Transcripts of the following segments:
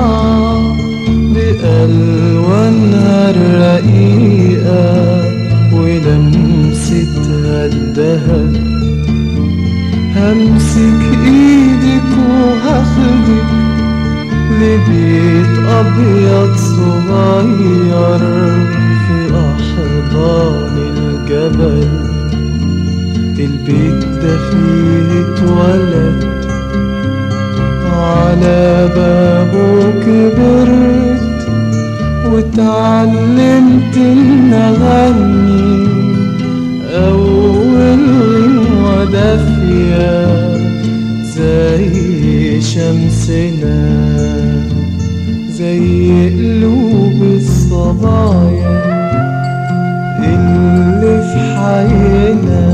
بألوانها الرقيقة ولمستها الدهب. همسك ايدك وهاخدك لبيت أبيض صغير في أحضان الجبل. البيت ده فيه اتولد، على بابه كبرت واتعلمت إن أغني أول ودافية زي شمسنا، زي قلوب الصبايا اللي في حينا،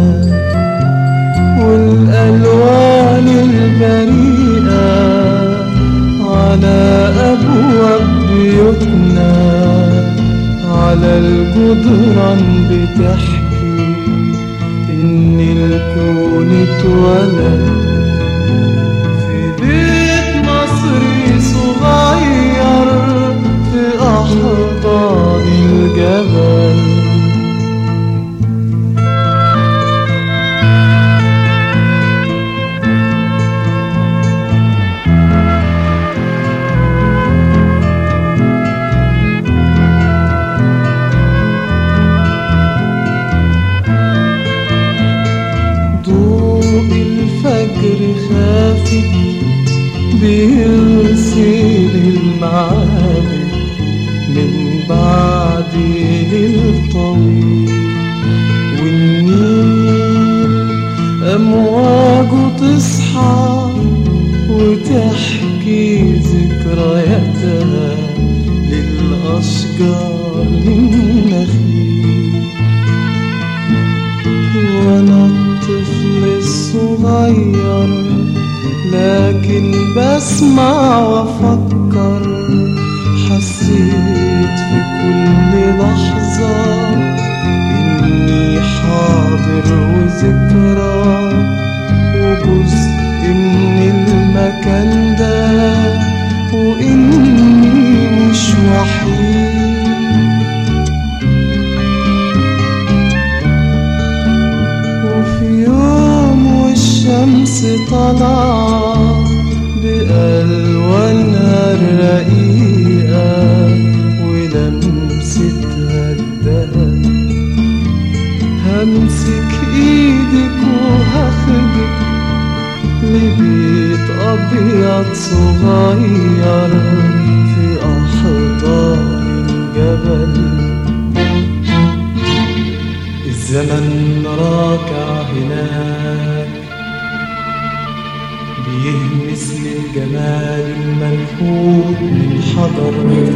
والألوان البريئة على أبواب بيوتنا، على الجدران بتحكي إن الكون اتولد في بيت مصري صغير في أحضان الجبل. الفجر خافت بيرسل المعابد من بعد ليل طويل، والنيل أمواجه تصحى وتحكي ذكرياتها للأشجار النخيل. وأنا الطفل الصغير لكن بسمع وأفكر، حسيت في كل لحظة إني حاضر وذكرى وجزء من المكان ده، وإني مش وحيد. الشمس طلع بألوانها الرقيقة ولمستها الدهب. همسك ايدك وهاخدك لبيت أبيض صغير في أحضان الجبل. الزمن راكع هناك بيهمس للجمال المنحوت من حضر،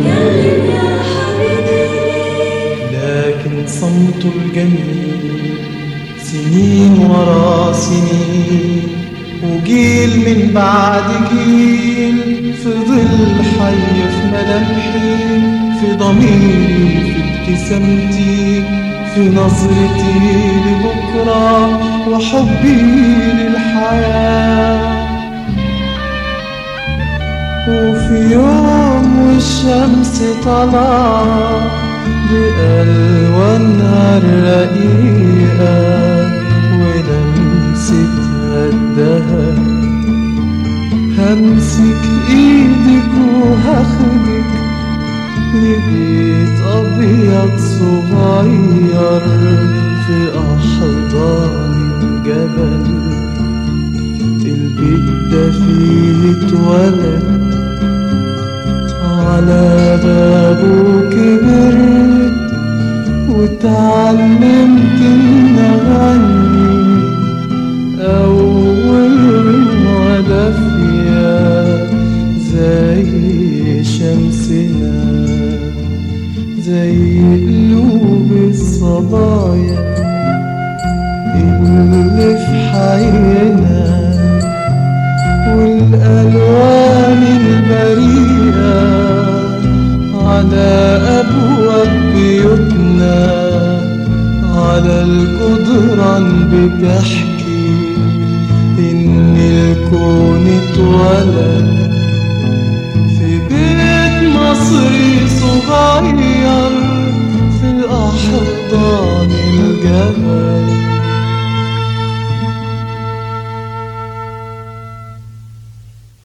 لكن صمته الجميل سنين ورا سنين، وجيل من بعد جيل فضل حي في ملامحي، في ضميري، في ابتسامتي، في نظرتي لبكرة وحبي للحياة. وفي يوم والشمس طلع بألوانها الرقيقة ولمستها الدهب. همسك ايدك وهاخدك لبيت أبيض صغير في أحضان الجبل. البيت ده فيه اتولد، على بابه كبرت واتعلمت إن أغني أول ودافية زي شمسنا، زي قلوب الصبايا اللي في حينا، والألوان البريئة على أبواب بيوتنا، على الجدران بتحكي إن الكون اتولد في بيت مصري صغير في الأحضان الجبل.